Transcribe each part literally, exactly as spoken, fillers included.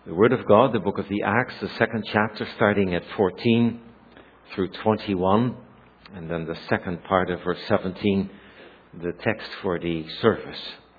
The Word of God, the book of the Acts, the second chapter, starting at fourteen through twenty-one, and then the second part of verse seventeen, the text for the service.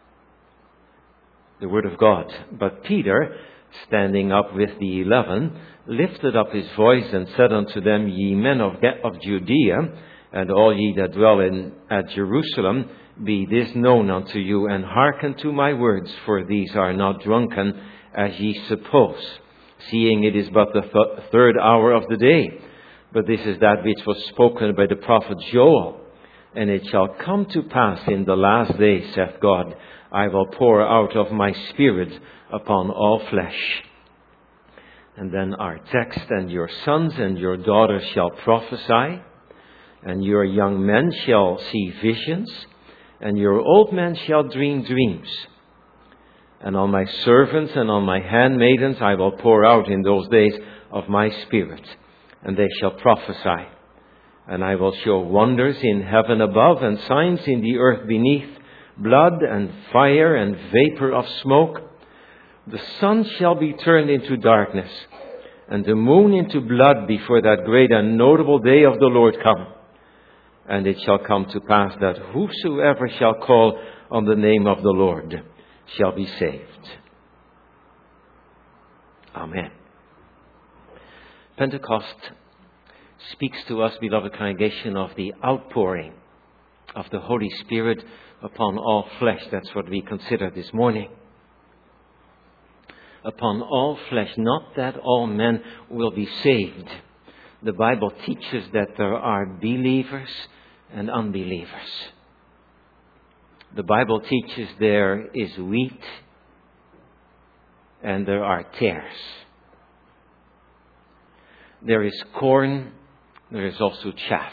The Word of God. But Peter, standing up with the eleven, lifted up his voice and said unto them, Ye men of, of Judea, and all ye that dwell in at Jerusalem, be this known unto you, and hearken to my words, for these are not drunken, as ye suppose, seeing it is but the th- third hour of the day. But this is that which was spoken by the prophet Joel. And it shall come to pass in the last days, saith God, I will pour out of my Spirit upon all flesh. And then our text, and your sons and your daughters shall prophesy, and your young men shall see visions, and your old men shall dream dreams. And on my servants and on my handmaidens I will pour out in those days of my Spirit, and they shall prophesy. And I will show wonders in heaven above, and signs in the earth beneath, blood and fire and vapor of smoke. The sun shall be turned into darkness, and the moon into blood before that great and notable day of the Lord come. And it shall come to pass that whosoever shall call on the name of the Lord shall be saved. Amen. Pentecost speaks to us, beloved congregation, of the outpouring of the Holy Spirit upon all flesh. That's what we consider this morning. Upon all flesh, not that all men will be saved. The Bible teaches that there are believers and unbelievers. The Bible teaches there is wheat and there are tares. There is corn, there is also chaff.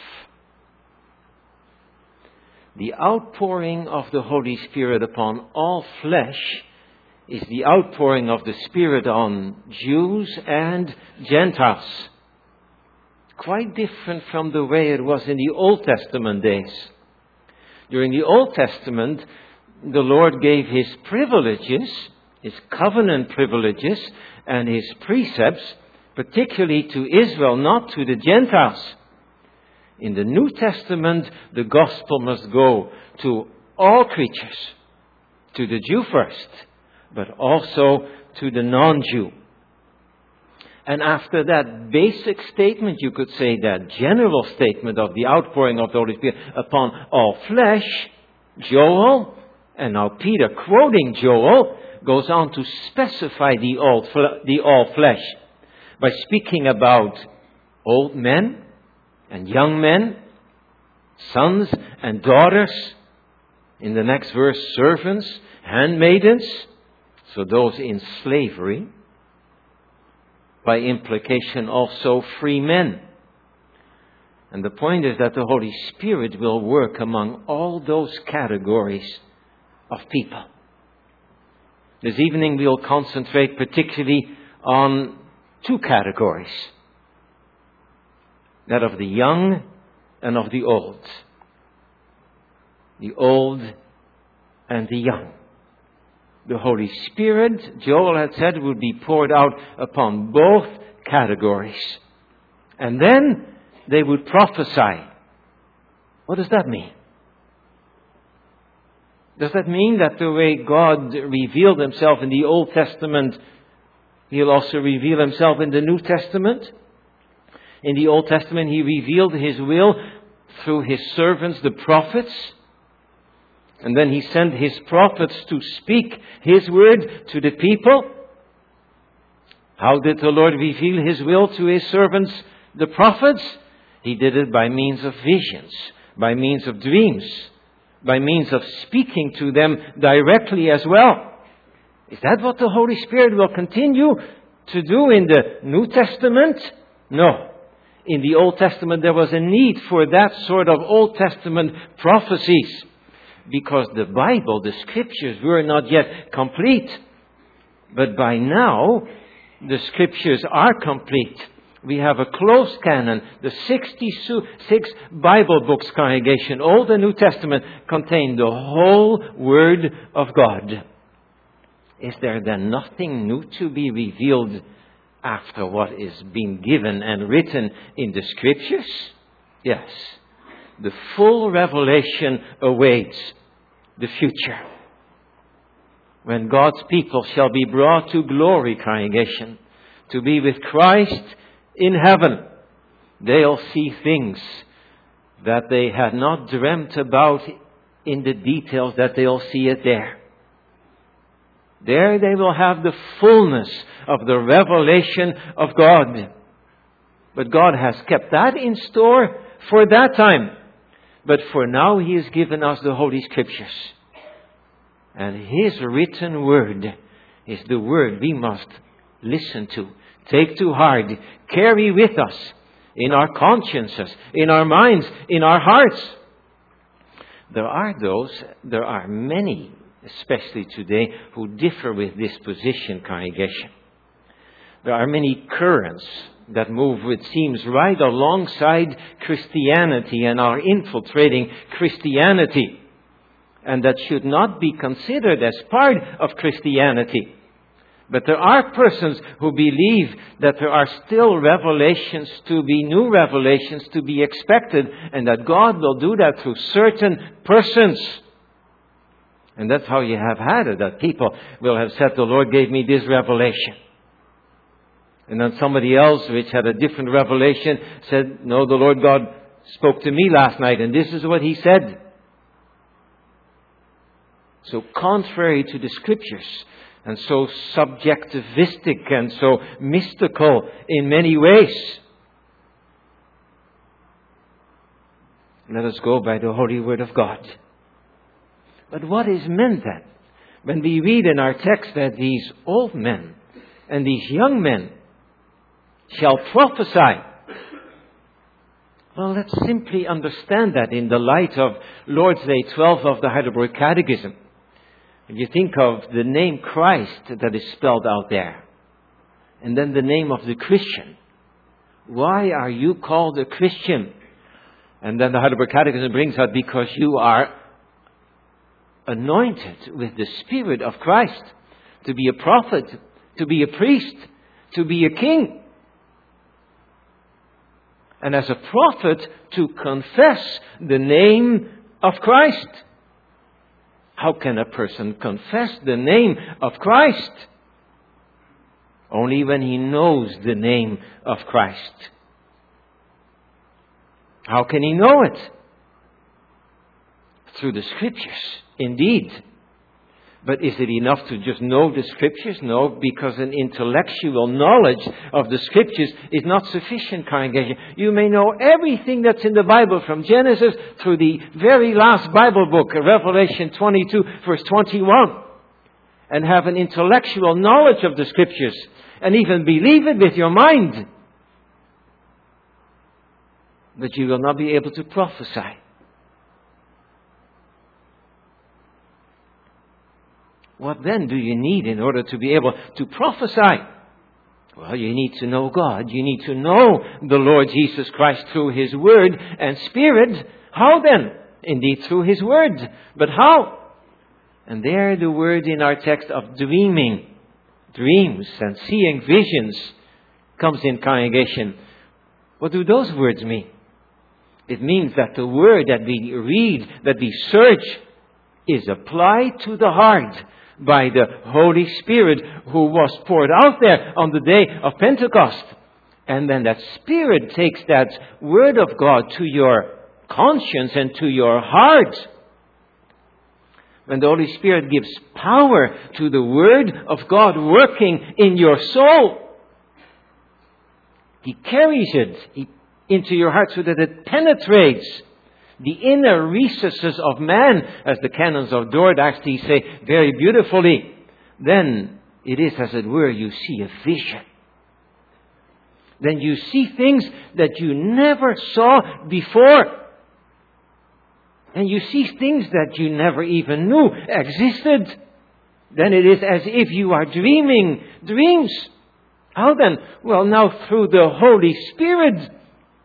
The outpouring of the Holy Spirit upon all flesh is the outpouring of the Spirit on Jews and Gentiles. Quite different from the way it was in the Old Testament days. During the Old Testament, the Lord gave His privileges, His covenant privileges, and His precepts, particularly to Israel, not to the Gentiles. In the New Testament, the gospel must go to all creatures, to the Jew first, but also to the non-Jew. And after that basic statement, you could say that general statement of the outpouring of the Holy Spirit upon all flesh, Joel, and now Peter quoting Joel, goes on to specify the all, the all flesh by speaking about old men and young men, sons and daughters. In the next verse, servants, handmaidens, so those in slavery. By implication also free men. And the point is that the Holy Spirit will work among all those categories of people. This evening we'll concentrate particularly on two categories. That of the young and of the old. The old and the young. The Holy Spirit, Joel had said, would be poured out upon both categories. And then they would prophesy. What does that mean? Does that mean that the way God revealed Himself in the Old Testament, He'll also reveal Himself in the New Testament? In the Old Testament, He revealed His will through His servants, the prophets. And then He sent His prophets to speak His word to the people. How did the Lord reveal His will to His servants, the prophets? He did it by means of visions, by means of dreams, by means of speaking to them directly as well. Is that what the Holy Spirit will continue to do in the New Testament? No. In the Old Testament there was a need for that sort of Old Testament prophecies. Because the Bible, the Scriptures, were not yet complete. But by now, the Scriptures are complete. We have a close canon. The sixty-six Bible books, congregation, Old and New Testament, contain the whole Word of God. Is there then nothing new to be revealed after what is being given and written in the Scriptures? Yes. The full revelation awaits the future. When God's people shall be brought to glory, congregation, to be with Christ in heaven, they'll see things that they had not dreamt about in the details, that they'll see it there. There they will have the fullness of the revelation of God. But God has kept that in store for that time. But for now He has given us the Holy Scriptures. And His written word is the word we must listen to, take to heart, carry with us in our consciences, in our minds, in our hearts. There are those, there are many, especially today, who differ with this position, congregation. There are many currents that move, it seems, right alongside Christianity and are infiltrating Christianity, and that should not be considered as part of Christianity. But there are persons who believe that there are still revelations to be, new revelations to be expected, and that God will do that through certain persons. And that's how you have had it, that people will have said, the Lord gave me this revelation. And then somebody else, which had a different revelation, said, no, the Lord God spoke to me last night, and this is what He said. So contrary to the Scriptures, and so subjectivistic and so mystical in many ways. Let us go by the holy word of God. But what is meant then when we read in our text that these old men and these young men shall prophesy? Well, let's simply understand that in the light of Lord's Day twelve of the Heidelberg Catechism. If you think of the name Christ that is spelled out there, and then the name of the Christian. Why are you called a Christian? And then the Heidelberg Catechism brings out, because you are anointed with the Spirit of Christ to be a prophet, to be a priest, to be a king. And as a prophet, to confess the name of Christ. How can a person confess the name of Christ? Only when he knows the name of Christ. How can he know it? Through the Scriptures, indeed. But is it enough to just know the Scriptures? No, because an intellectual knowledge of the Scriptures is not sufficient, congregation. You may know everything that's in the Bible from Genesis through the very last Bible book, Revelation twenty-two, verse twenty-one, and have an intellectual knowledge of the Scriptures, and even believe it with your mind. But you will not be able to prophesy. What then do you need in order to be able to prophesy? Well, you need to know God. You need to know the Lord Jesus Christ through His Word and Spirit. How then? Indeed, through His Word. But how? And there the word in our text of dreaming, dreams and seeing visions comes in, congregation. What do those words mean? It means that the word that we read, that we search, is applied to the heart by the Holy Spirit who was poured out there on the day of Pentecost. And then that Spirit takes that Word of God to your conscience and to your heart. When the Holy Spirit gives power to the Word of God working in your soul, He carries it into your heart so that it penetrates the inner recesses of man, as the canons of Dort actually say very beautifully. Then it is, as it were, you see a vision. Then you see things that you never saw before. And you see things that you never even knew existed. Then it is as if you are dreaming dreams. How then? Well, now through the Holy Spirit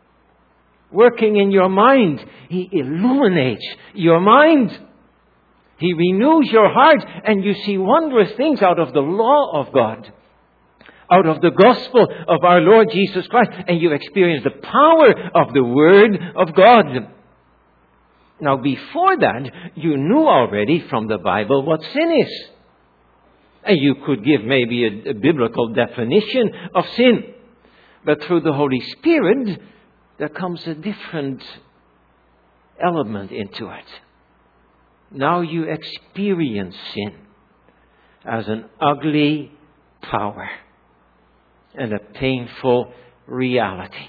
working in your mind, He illuminates your mind. He renews your heart, and you see wondrous things out of the law of God, out of the gospel of our Lord Jesus Christ, and you experience the power of the Word of God. Now, before that, you knew already from the Bible what sin is. And you could give maybe a, a biblical definition of sin. But through the Holy Spirit, there comes a different element into it. Now you experience sin as an ugly power and a painful reality.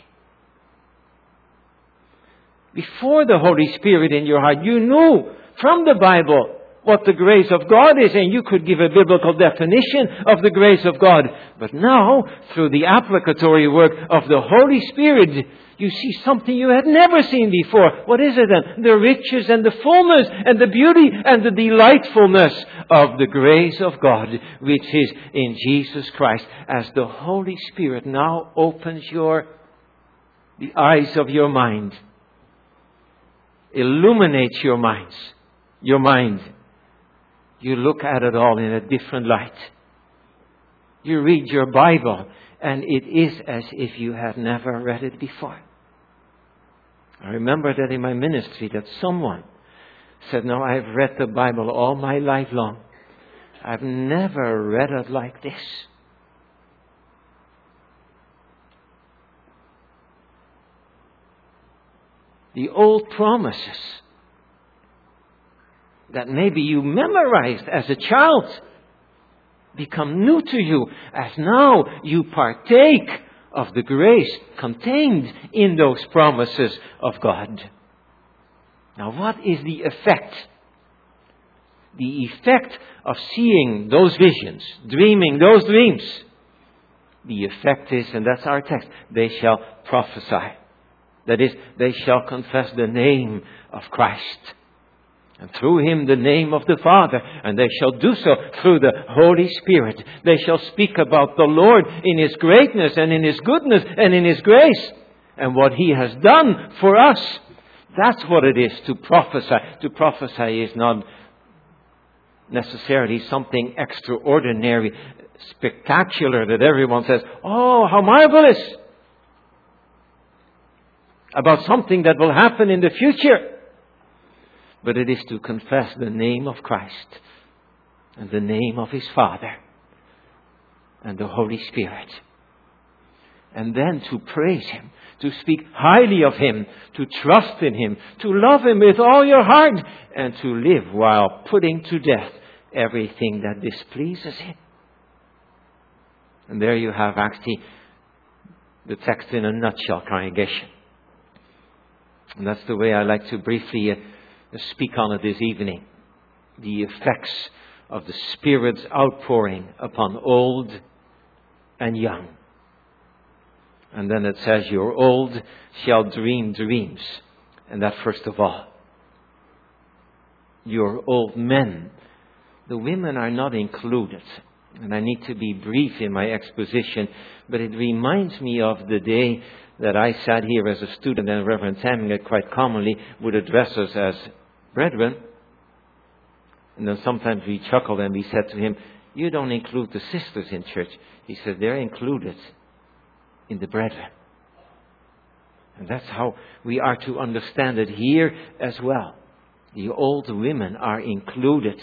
Before the Holy Spirit in your heart, you knew from the Bible what the grace of God is, and you could give a biblical definition of the grace of God. But now, through the applicatory work of the Holy Spirit, you see something you had never seen before. What is it then? The riches and the fullness and the beauty and the delightfulness of the grace of God, which is in Jesus Christ, as the Holy Spirit now opens your, the eyes of your mind, illuminates your minds, your mind. You look at it all in a different light. You read your Bible, and it is as if you had never read it before. I remember that in my ministry that someone said, "No, I've read the Bible all my life long. I've never read it like this." The old promises that maybe you memorized as a child become new to you as now you partake of the grace contained in those promises of God. Now, what is the effect? The effect of seeing those visions, dreaming those dreams. The effect is, and that's our text, they shall prophesy. That is, they shall confess the name of Christ. And through Him the name of the Father. And they shall do so through the Holy Spirit. They shall speak about the Lord in His greatness and in His goodness and in His grace. And what He has done for us. That's what it is to prophesy. To prophesy is not necessarily something extraordinary, spectacular that everyone says, "Oh, how marvelous!" about something that will happen in the future. But it is to confess the name of Christ and the name of His Father and the Holy Spirit. And then to praise Him, to speak highly of Him, to trust in Him, to love Him with all your heart, and to live while putting to death everything that displeases Him. And there you have actually the text in a nutshell, congregation. And that's the way I like to briefly uh, speak on it this evening. The effects of the Spirit's outpouring upon old and young. And then it says, your old shall dream dreams. And that first of all. Your old men. The women are not included. And I need to be brief in my exposition. But it reminds me of the day that I sat here as a student, and Reverend Taminger quite commonly would address us as brethren. And then sometimes we chuckled and we said to him, "You don't include the sisters in church." He said, "They're included in the brethren." And that's how we are to understand it here as well. The old women are included.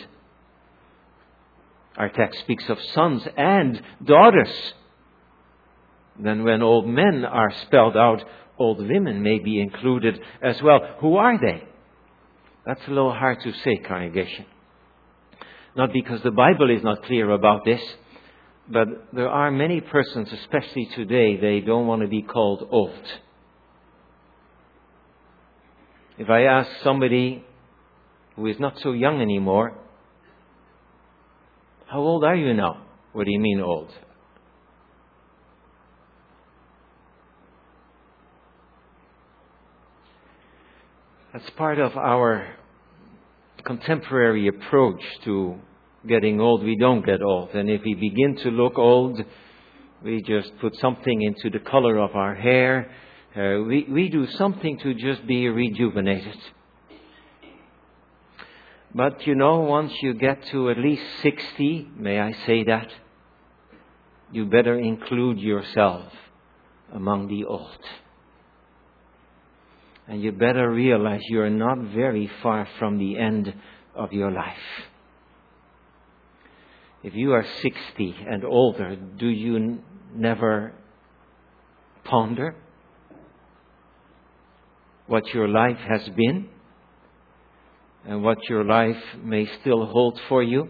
Our text speaks of sons and daughters. Then when old men are spelled out, old women may be included as well. Who are they? That's a little hard to say, congregation. Not because the Bible is not clear about this, but there are many persons, especially today, they don't want to be called old. If I ask somebody who is not so young anymore, "How old are you now?" What do you mean old? That's part of our contemporary approach to getting old. We don't get old. And if we begin to look old, we just put something into the color of our hair. Uh, we, we do something to just be rejuvenated. But you know, once you get to at least sixty, may I say that, you better include yourself among the old. And you better realize you're not very far from the end of your life. If you are sixty and older, do you n- never ponder what your life has been and what your life may still hold for you?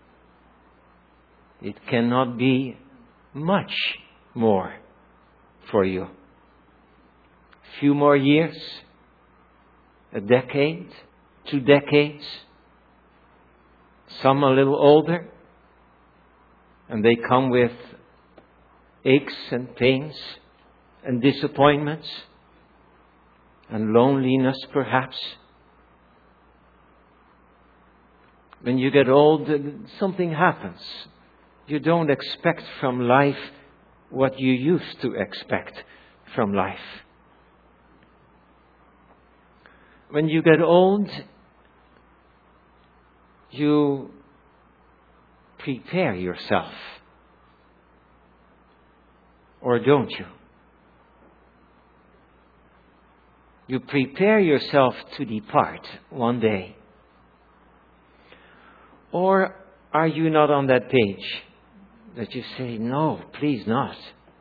It cannot be much more for you. A few more years, a decade, two decades, some a little older, and they come with aches and pains and disappointments and loneliness perhaps. When you get old, something happens. You don't expect from life what you used to expect from life. When you get old, you prepare yourself. Or don't you? You prepare yourself to depart one day. Or are you not on that page that you say, no, please not?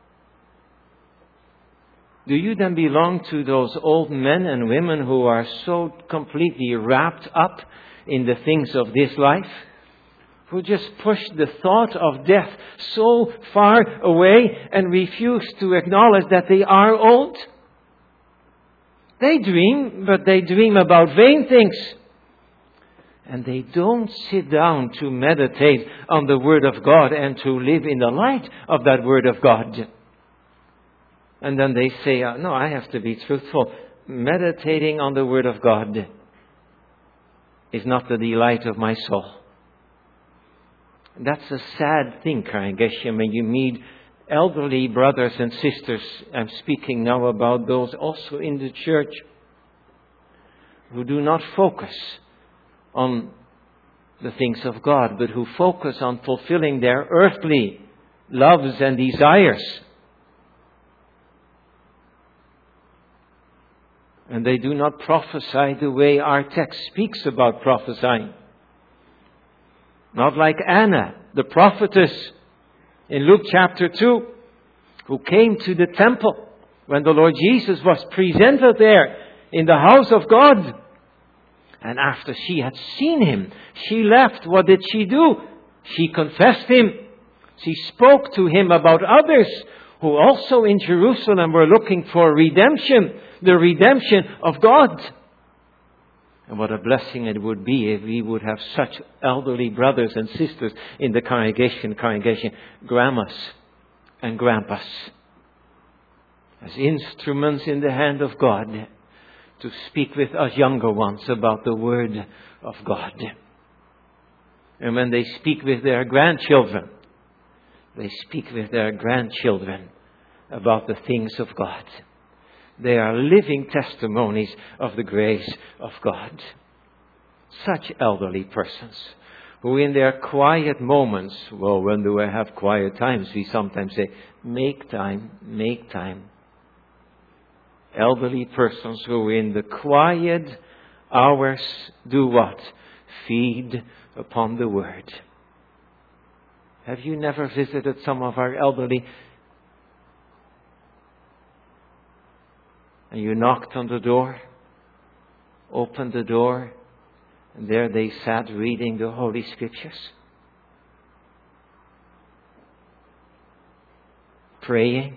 Do you then belong to those old men and women who are so completely wrapped up in the things of this life? Who just push the thought of death so far away and refuse to acknowledge that they are old? They dream, but they dream about vain things. And they don't sit down to meditate on the Word of God and to live in the light of that Word of God. And then they say, uh, no, I have to be truthful. Meditating on the Word of God is not the delight of my soul. That's a sad thing, congregation, when you meet elderly brothers and sisters. I'm speaking now about those also in the church who do not focus on the things of God, but who focus on fulfilling their earthly loves and desires. And they do not prophesy the way our text speaks about prophesying. Not like Anna, the prophetess in Luke chapter two, who came to the temple when the Lord Jesus was presented there in the house of God. And after she had seen Him, she left. What did she do? She confessed Him. She spoke to Him about others who also in Jerusalem were looking for redemption, the redemption of God. And what a blessing it would be if we would have such elderly brothers and sisters in the congregation, congregation, grandmas and grandpas, as instruments in the hand of God to speak with us younger ones about the Word of God. And when they speak with their grandchildren, they speak with their grandchildren about the things of God. They are living testimonies of the grace of God. Such elderly persons who in their quiet moments, well, when do I have quiet times? We sometimes say, make time, make time. Elderly persons who in the quiet hours do what? Feed upon the Word. Have you never visited some of our elderly? And you knocked on the door, opened the door, and there they sat reading the Holy Scriptures, praying,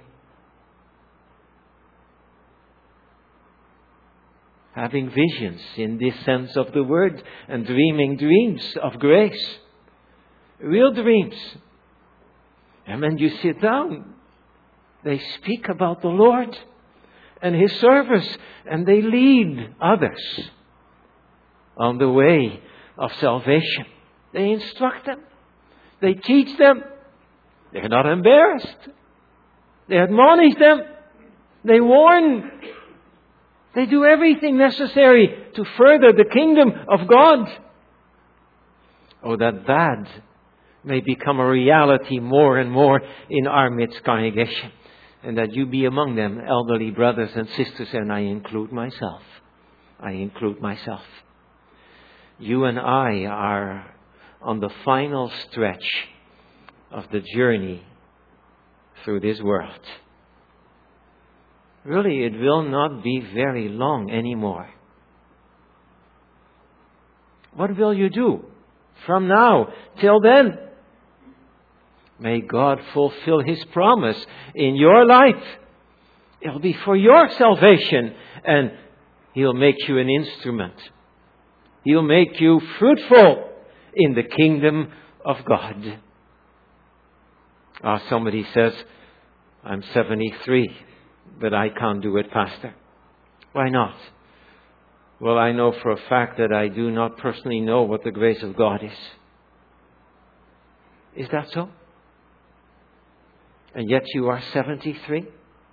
having visions in this sense of the word, and dreaming dreams of grace, real dreams. And when you sit down, they speak about the Lord and His service, and they lead others on the way of salvation. They instruct them. They teach them. They're not embarrassed. They admonish them. They warn. They do everything necessary to further the kingdom of God. Oh, that that may become a reality more and more in our midst, congregation. And that you be among them, elderly brothers and sisters, and I include myself. I include myself. You and I are on the final stretch of the journey through this world. Really, it will not be very long anymore. What will you do from now till then? May God fulfill His promise in your life. It'll be for your salvation, and He'll make you an instrument. He'll make you fruitful in the kingdom of God. Ah, somebody says, I'm seventy-three, but I can't do it, Pastor. Why not? Well, I know for a fact that I do not personally know what the grace of God is. Is that so? And yet you are seventy-three?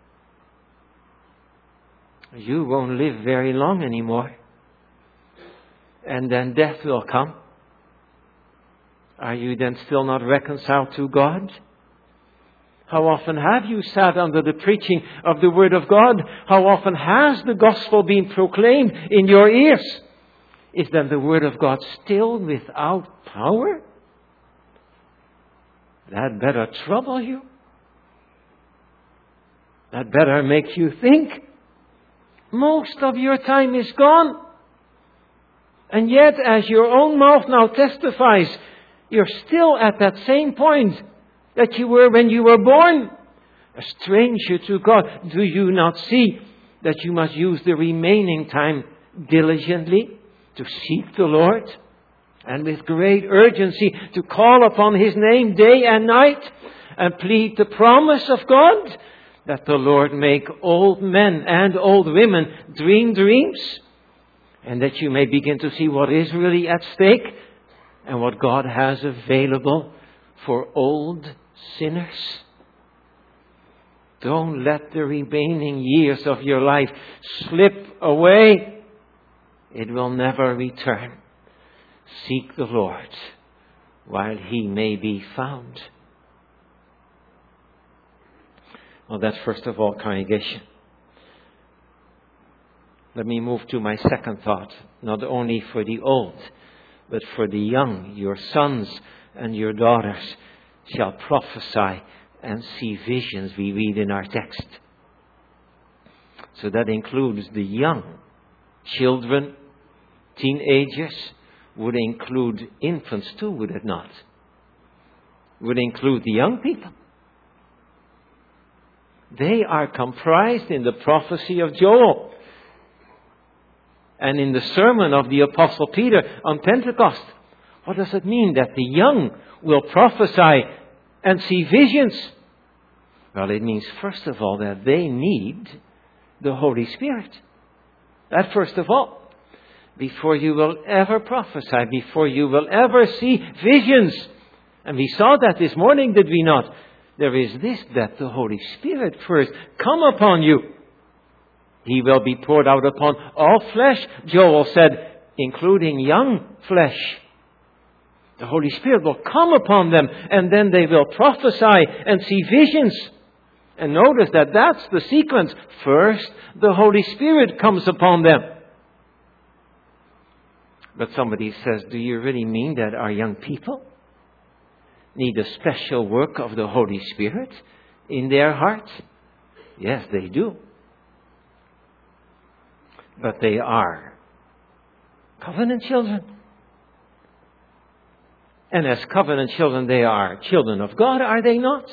You won't live very long anymore. And then death will come. Are you then still not reconciled to God? How often have you sat under the preaching of the Word of God? How often has the gospel been proclaimed in your ears? Is then the Word of God still without power? That better trouble you. That better make you think. Most of your time is gone. And yet, as your own mouth now testifies, you're still at that same point that you were when you were born. A stranger to God. Do you not see that you must use the remaining time diligently to seek the Lord? And with great urgency to call upon His name day and night and plead the promise of God that the Lord make old men and old women dream dreams, and that you may begin to see what is really at stake and what God has available for old sinners. Don't let the remaining years of your life slip away. It will never return. Seek the Lord while He may be found. Well, that's first of all, congregation. Let me move to my second thought. Not only for the old, but for the young. Your sons and your daughters shall prophesy and see visions, we read in our text. So that includes the young. Children, teenagers, would include infants too, would it not? Would include the young people. They are comprised in the prophecy of Joel and in the sermon of the Apostle Peter on Pentecost. What does it mean that the young will prophesy and see visions? Well, it means first of all that they need the Holy Spirit. That first of all. Before you will ever prophesy, before you will ever see visions. And we saw that this morning, did we not? There is this, that the Holy Spirit first come upon you. He will be poured out upon all flesh, Joel said, including young flesh. The Holy Spirit will come upon them, and then they will prophesy and see visions. And notice that that's the sequence. First, the Holy Spirit comes upon them. But somebody says, do you really mean that our young people need a special work of the Holy Spirit in their hearts? Yes, they do. But they are covenant children. And as covenant children, they are children of God, are they not?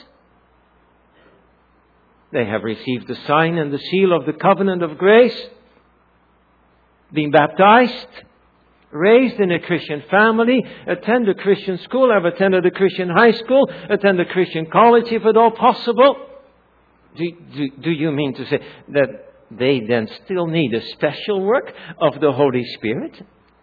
They have received the sign and the seal of the covenant of grace, been baptized, raised in a Christian family, attend a Christian school, have attended a Christian high school, attend a Christian college if at all possible. Do, do, do you mean to say that they then still need a special work of the Holy Spirit?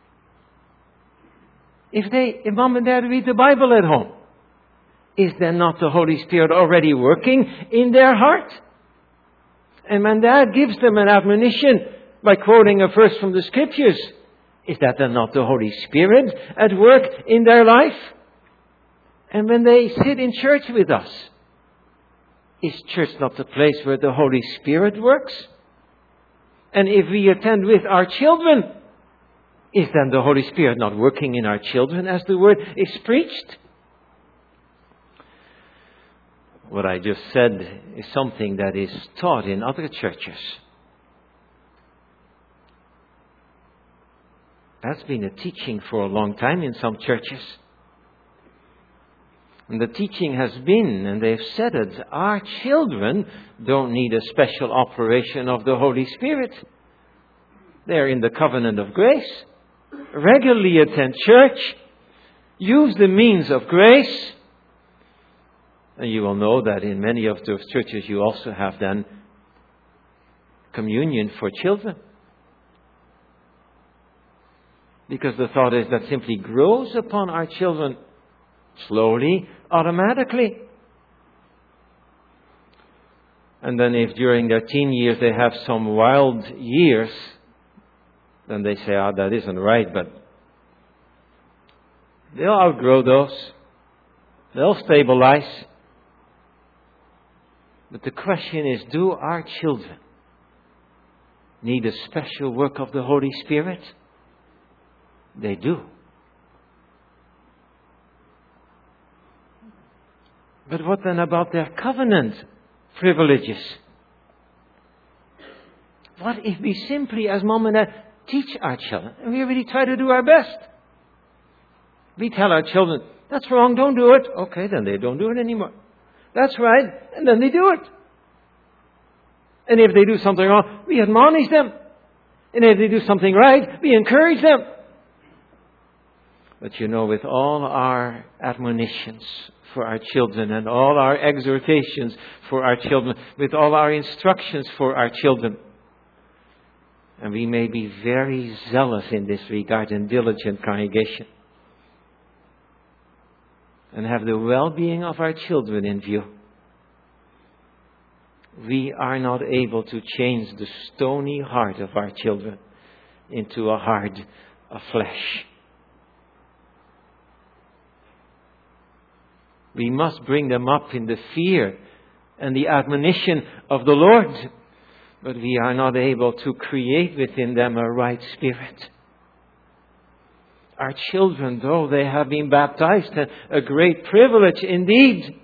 If they, if mom and dad read the Bible at home, is then not the Holy Spirit already working in their heart? And when dad gives them an admonition by quoting a verse from the Scriptures, Is that then not the Holy Spirit at work in their life? And when they sit in church with us, is church not the place where the Holy Spirit works? And if we attend with our children, is then the Holy Spirit not working in our children as the word is preached? What I just said is something that is taught in other churches. That's been a teaching for a long time in some churches. And the teaching has been, and they've said it, our children don't need a special operation of the Holy Spirit. They're in the covenant of grace. Regularly attend church. Use the means of grace. And you will know that in many of those churches you also have then communion for children. Because the thought is that simply grows upon our children slowly, automatically. And then if during their teen years they have some wild years, then they say, ah, that isn't right, but they'll outgrow those. They'll stabilize. But the question is, do our children need a special work of the Holy Spirit? They do. But what then about their covenant privileges? What if we simply, as mom and dad, teach our children, and we really try to do our best? We tell our children, that's wrong, don't do it. Okay, then they don't do it anymore. That's right, and then they do it. And if they do something wrong, we admonish them. And if they do something right, we encourage them. But you know, with all our admonitions for our children and all our exhortations for our children, with all our instructions for our children, and we may be very zealous in this regard and diligent congregation, and have the well-being of our children in view, we are not able to change the stony heart of our children into a heart of flesh. We must bring them up in the fear and the admonition of the Lord. But we are not able to create within them a right spirit. Our children, though they have been baptized, a great privilege indeed,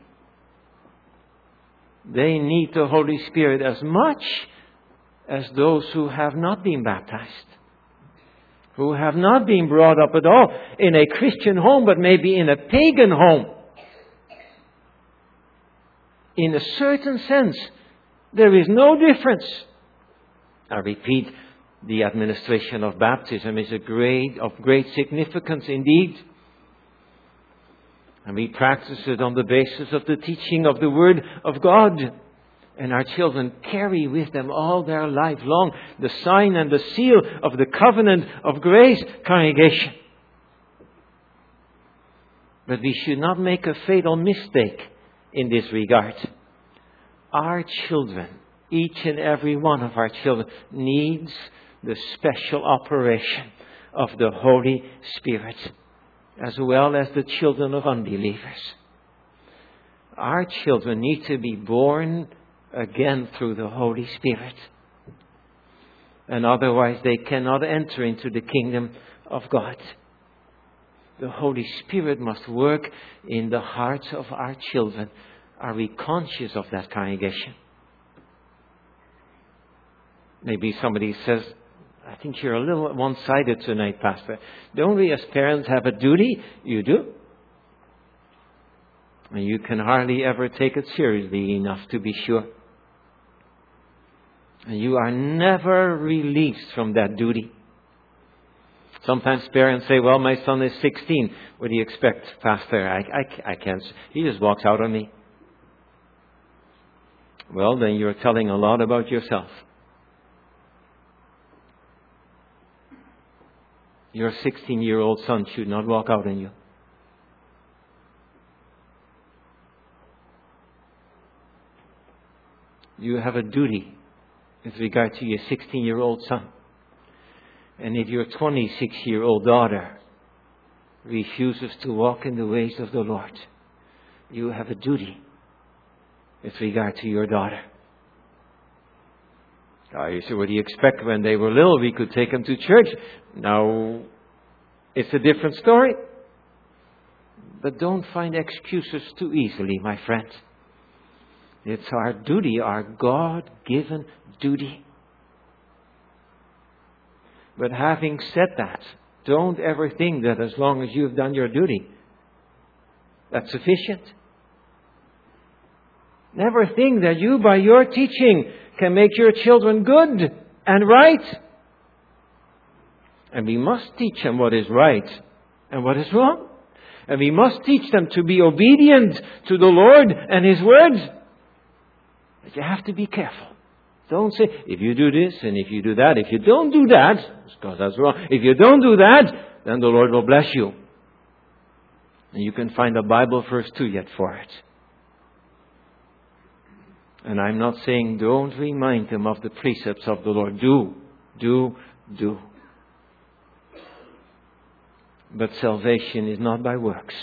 they need the Holy Spirit as much as those who have not been baptized, who have not been brought up at all in a Christian home, but maybe in a pagan home. In a certain sense, there is no difference. I repeat, the administration of baptism is a great, of great significance indeed. And we practice it on the basis of the teaching of the Word of God. And our children carry with them all their life long the sign and the seal of the covenant of grace, congregation. But we should not make a fatal mistake in this regard. Our children, each and every one of our children, needs the special operation of the Holy Spirit, as well as the children of unbelievers. Our children need to be born again through the Holy Spirit. And otherwise they cannot enter into the kingdom of God. The Holy Spirit must work in the hearts of our children. Are we conscious of that, congregation? Maybe somebody says, I think you're a little one-sided tonight, Pastor. Don't we as parents have a duty? You do. And you can hardly ever take it seriously enough to be sure. And you are never released from that duty. Sometimes parents say, well, my son is sixteen. What do you expect, Pastor? I, I, I can't. He just walks out on me. Well, then you're telling a lot about yourself. Your sixteen-year-old son should not walk out on you. You have a duty with regard to your sixteen-year-old son. And if your twenty-six-year-old daughter refuses to walk in the ways of the Lord, you have a duty with regard to your daughter. Oh, you say, what do you expect? When they were little, we could take them to church. Now, it's a different story. But don't find excuses too easily, my friend. It's our duty, our God-given duty. But having said that, don't ever think that as long as you've done your duty, that's sufficient. Never think that you, by your teaching, can make your children good and right. And we must teach them what is right and what is wrong. And we must teach them to be obedient to the Lord and His Word. But you have to be careful. Don't say, if you do this and if you do that, if you don't do that, because that's wrong. If you don't do that, then the Lord will bless you. And you can find a Bible verse too yet for it. And I'm not saying don't remind them of the precepts of the Lord. Do, do, do. But salvation is not by works.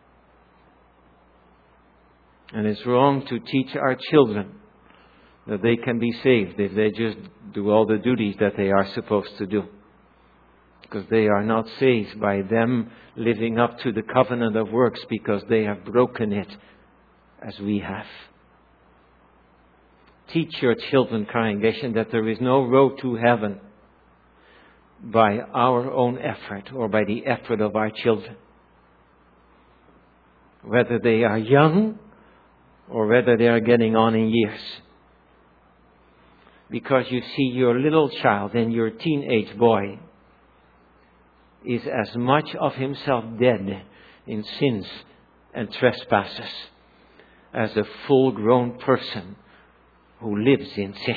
And it's wrong to teach our children that they can be saved if they just do all the duties that they are supposed to do. Because they are not saved by them living up to the covenant of works, because they have broken it as we have. Teach your children, congregation, that there is no road to heaven by our own effort or by the effort of our children. Whether they are young or whether they are getting on in years. Because you see, your little child and your teenage boy is as much of himself dead in sins and trespasses as a full-grown person who lives in sin.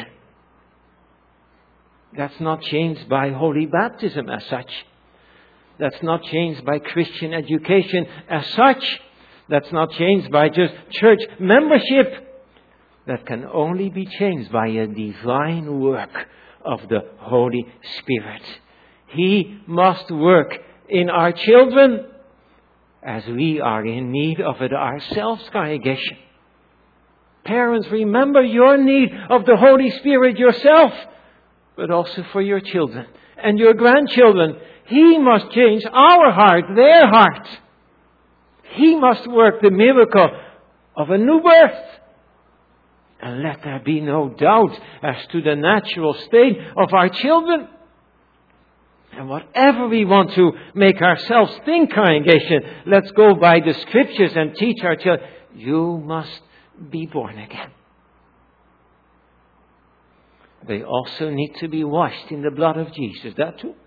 That's not changed by holy baptism as such. That's not changed by Christian education as such. That's not changed by just church membership. That can only be changed by a divine work of the Holy Spirit. He must work in our children as we are in need of it ourselves, congregation. Parents, remember your need of the Holy Spirit yourself, but also for your children and your grandchildren. He must change our heart, their heart. He must work the miracle of a new birth. And let there be no doubt as to the natural state of our children. And whatever we want to make ourselves think, congregation, let's go by the Scriptures and teach our children. You must be born again. They also need to be washed in the blood of Jesus. That too.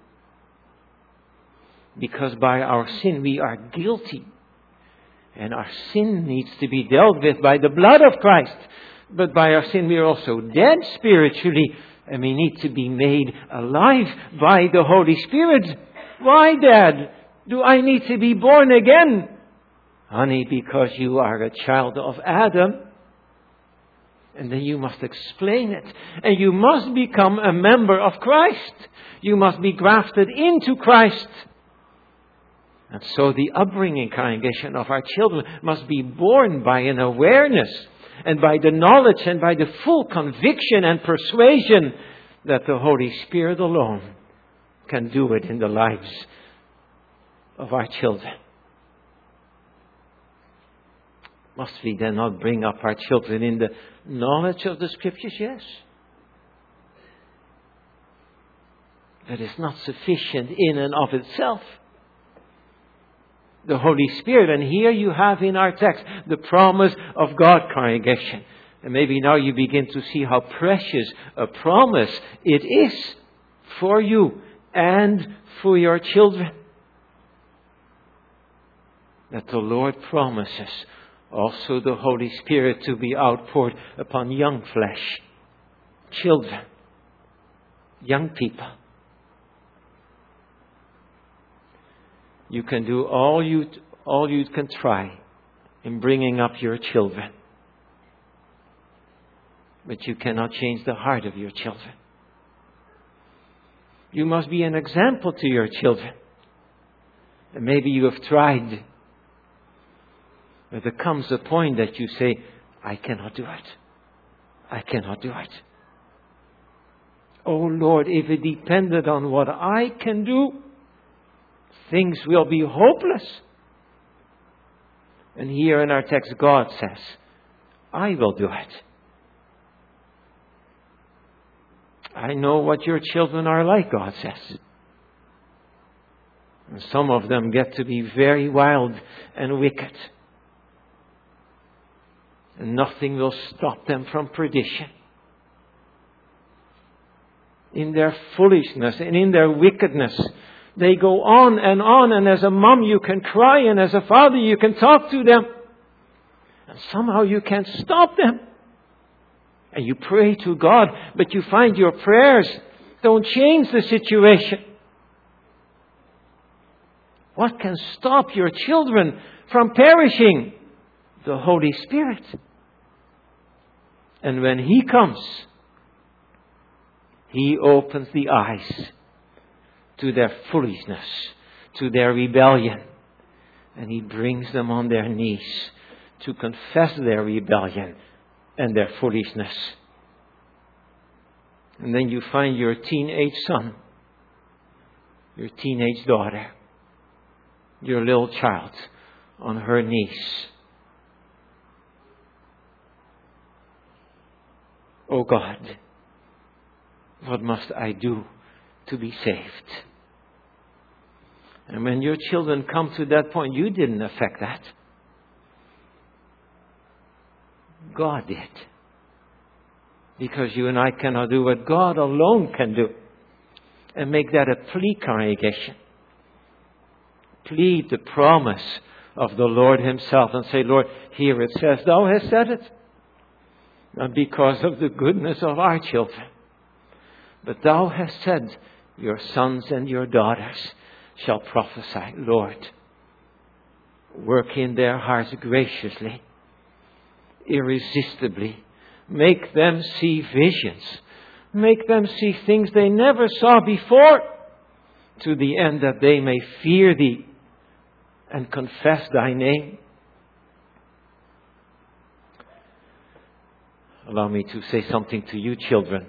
Because by our sin we are guilty. And our sin needs to be dealt with by the blood of Christ. But by our sin we are also dead spiritually. And we need to be made alive by the Holy Spirit. Why, Dad, do I need to be born again? Honey, because you are a child of Adam. And then you must explain it. And you must become a member of Christ. You must be grafted into Christ. And so the upbringing, congregation, of our children must be born by an awareness and by the knowledge and by the full conviction and persuasion that the Holy Spirit alone can do it in the lives of our children. Must we then not bring up our children in the knowledge of the Scriptures? Yes. But it's not sufficient in and of itself. The Holy Spirit, and here you have in our text the promise of God, congregation. And maybe now you begin to see how precious a promise it is for you and for your children. That the Lord promises also the Holy Spirit to be outpoured upon young flesh, children, young people. You can do all you all you can try in bringing up your children. But you cannot change the heart of your children. You must be an example to your children. And maybe you have tried. But there comes a point that you say, I cannot do it. I cannot do it. Oh Lord, if it depended on what I can do, things will be hopeless. And here in our text, God says, I will do it. I know what your children are like, God says. And some of them get to be very wild and wicked. And nothing will stop them from perdition. In their foolishness and in their wickedness, they go on and on. And as a mom, you can cry. And as a father, you can talk to them. And somehow you can't stop them. And you pray to God, but you find your prayers don't change the situation. What can stop your children from perishing? The Holy Spirit. And when He comes, He opens the eyes to their foolishness, to their rebellion. And He brings them on their knees to confess their rebellion and their foolishness. And then you find your teenage son, your teenage daughter, your little child on her knees. Oh God, what must I do to be saved? And when your children come to that point, you didn't affect that. God did. Because you and I cannot do what God alone can do. And make that a plea, congregation. Plead the promise of the Lord Himself and say, Lord, here it says, Thou hast said it. Not because of the goodness of our children. But Thou hast said, your sons and your daughters shall prophesy. Lord, work in their hearts graciously, irresistibly. Make them see visions. Make them see things they never saw before, to the end that they may fear Thee and confess Thy name. Allow me to say something to you children.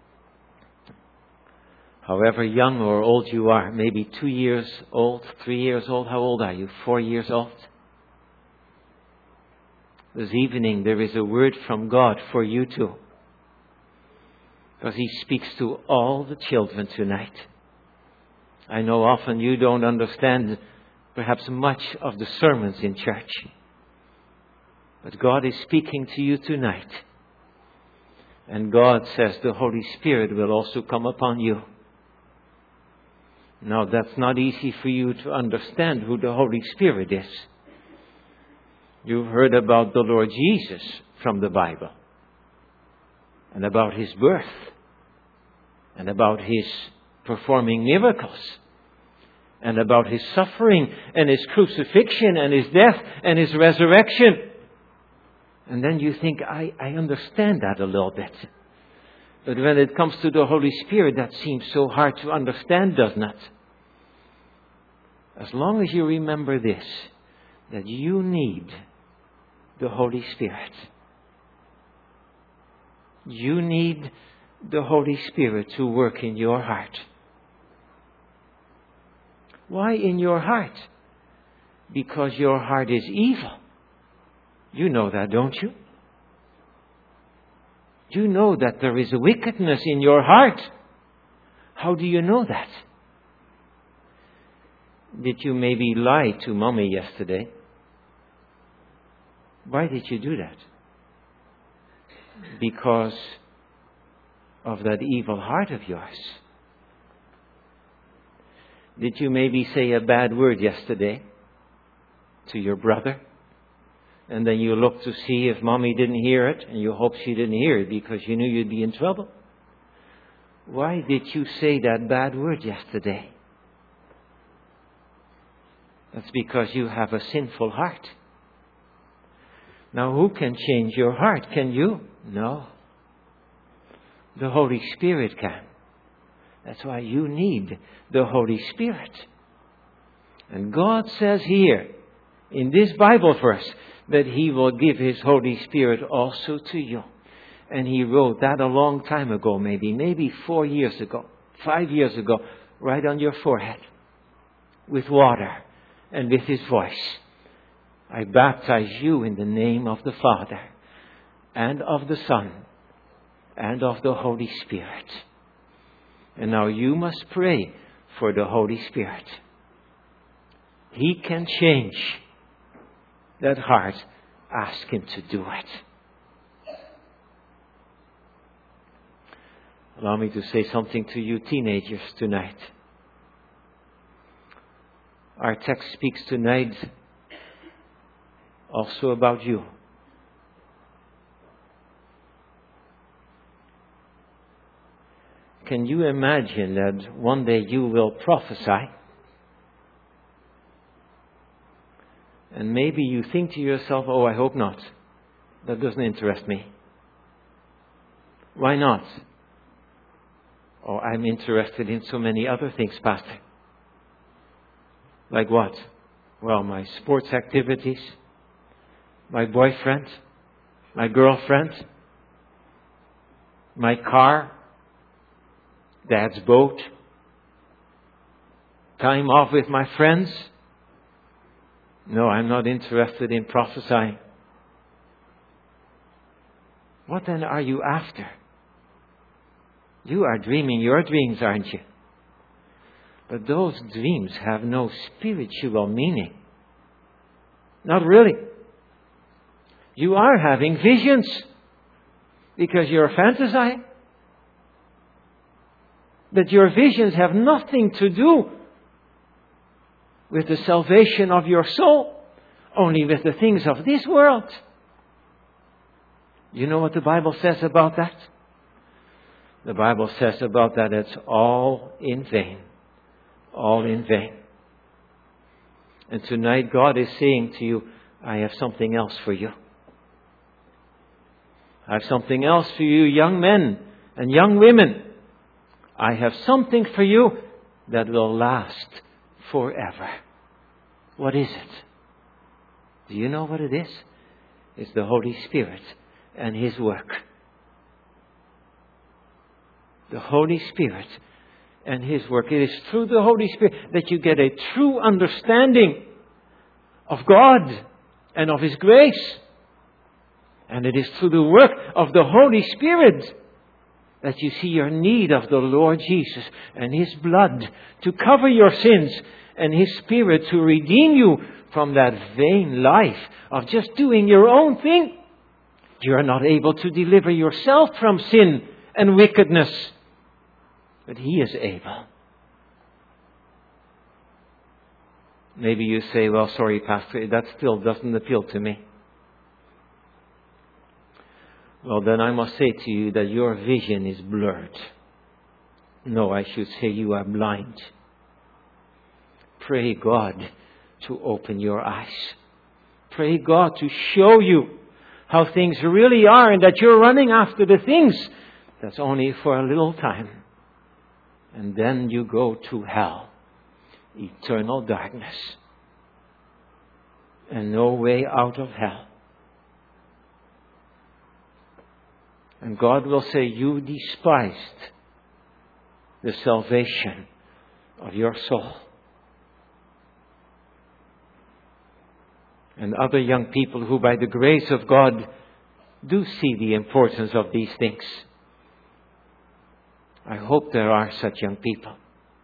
However young or old you are, maybe two years old, three years old, how old are you? Four years old? This evening there is a word from God for you too. Because He speaks to all the children tonight. I know often you don't understand perhaps much of the sermons in church. But God is speaking to you tonight. And God says the Holy Spirit will also come upon you. Now that's not easy for you to understand who the Holy Spirit is. You've heard about the Lord Jesus from the Bible. And about His birth. And about His performing miracles. And about His suffering and His crucifixion and His death and His resurrection. And then you think, I, I understand that a little bit. But when it comes to the Holy Spirit, that seems so hard to understand, doesn't it? As long as you remember this, that you need the Holy Spirit. You need the Holy Spirit to work in your heart. Why in your heart? Because your heart is evil. You know that, don't you? You know that there is a wickedness in your heart. How do you know that? Did you maybe lie to Mommy yesterday? Why did you do that? Because of that evil heart of yours. Did you maybe say a bad word yesterday to your brother? And then you looked to see if Mommy didn't hear it, and you hoped she didn't hear it because you knew you'd be in trouble. Why did you say that bad word yesterday? That's because you have a sinful heart. Now, who can change your heart? Can you? No. The Holy Spirit can. That's why you need the Holy Spirit. And God says here, in this Bible verse, that He will give His Holy Spirit also to you. And He wrote that a long time ago, maybe, maybe four years ago, five years ago, right on your forehead, with water and with His voice. I baptize you in the name of the Father, and of the Son, and of the Holy Spirit. And now you must pray for the Holy Spirit. He can change that heart. Ask Him to do it. Allow me to say something to you teenagers tonight. Our text speaks tonight also about you. Can you imagine that one day you will prophesy? And maybe you think to yourself, oh, I hope not. That doesn't interest me. Why not? Oh, I'm interested in so many other things, Pastor. Like what? Well, my sports activities, my boyfriend, my girlfriend, my car, Dad's boat, time off with my friends. No, I'm not interested in prophesying. What then are you after? You are dreaming your dreams, aren't you? But those dreams have no spiritual meaning. Not really. You are having visions because you're fantasizing. But your visions have nothing to do with the salvation of your soul, only with the things of this world. You know what the Bible says about that? The Bible says about that it's all in vain. All in vain. And tonight God is saying to you, I have something else for you. I have something else for you, young men and young women. I have something for you that will last forever. What is it? Do you know what it is? It's the Holy Spirit and His work. The Holy Spirit and His work. It is through the Holy Spirit that you get a true understanding of God and of His grace. And it is through the work of the Holy Spirit that you see your need of the Lord Jesus and His blood to cover your sins and His Spirit to redeem you from that vain life of just doing your own thing. You are not able to deliver yourself from sin and wickedness, but He is able. Maybe you say, well, sorry, Pastor, that still doesn't appeal to me. Well, then I must say to you that your vision is blurred. No, I should say you are blind. Pray God to open your eyes. Pray God to show you how things really are and that you're running after the things that's only for a little time. And then you go to hell, eternal darkness, and no way out of hell. And God will say, you despised the salvation of your soul. And other young people who by the grace of God do see the importance of these things. I hope there are such young people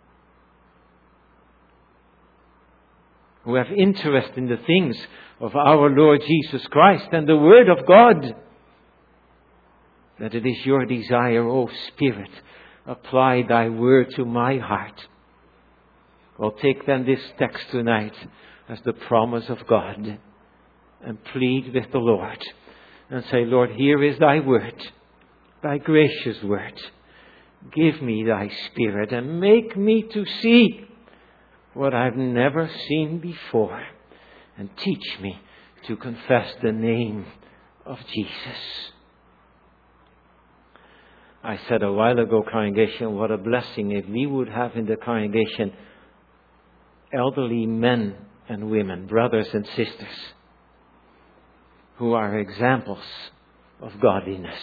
who have interest in the things of our Lord Jesus Christ and the Word of God. That it is your desire, O Spirit, apply Thy Word to my heart. Well, take then this text tonight as the promise of God and plead with the Lord and say, Lord, here is Thy Word, Thy gracious Word. Give me Thy Spirit and make me to see what I've never seen before, and teach me to confess the name of Jesus. I said a while ago, congregation, what a blessing if we would have in the congregation elderly men and women, brothers and sisters, who are examples of godliness.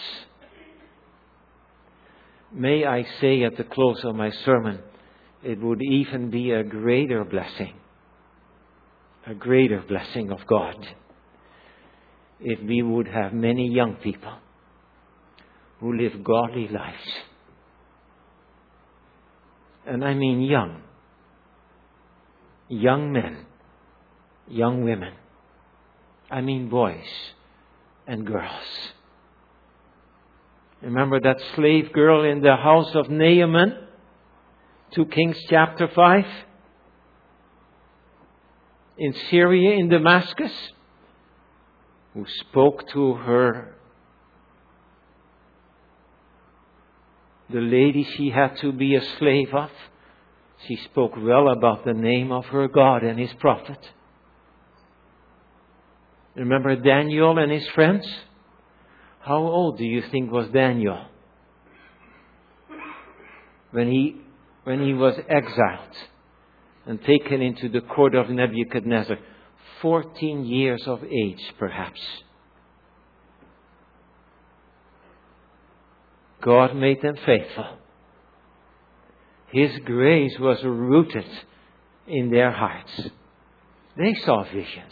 May I say at the close of my sermon, it would even be a greater blessing, a greater blessing of God, if we would have many young people who live godly lives. And I mean young. Young men, young women. I mean boys and girls. Remember that slave girl in the house of Naaman? two Kings chapter five? In Syria, in Damascus? Who spoke to her, the lady she had to be a slave of. She spoke well about the name of her God and His prophet. Remember Daniel and his friends? How old do you think was Daniel when he when he was exiled and taken into the court of Nebuchadnezzar? Fourteen years of age, perhaps. God made them faithful. His grace was rooted in their hearts. They saw visions.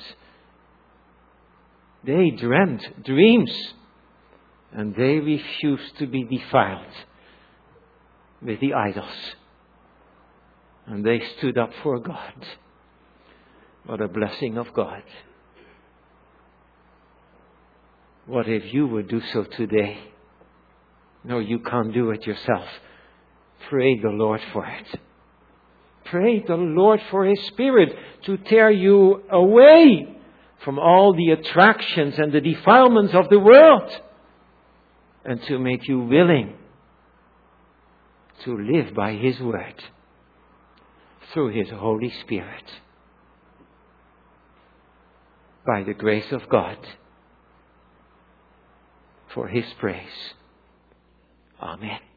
They dreamt dreams. And they refused to be defiled with the idols. And they stood up for God. What a blessing of God. What if you would do so today? No, you can't do it yourself. Pray the Lord for it. Pray the Lord for His Spirit to tear you away from all the attractions and the defilements of the world, and to make you willing to live by His Word through His Holy Spirit. By the grace of God, for His praise. Amen.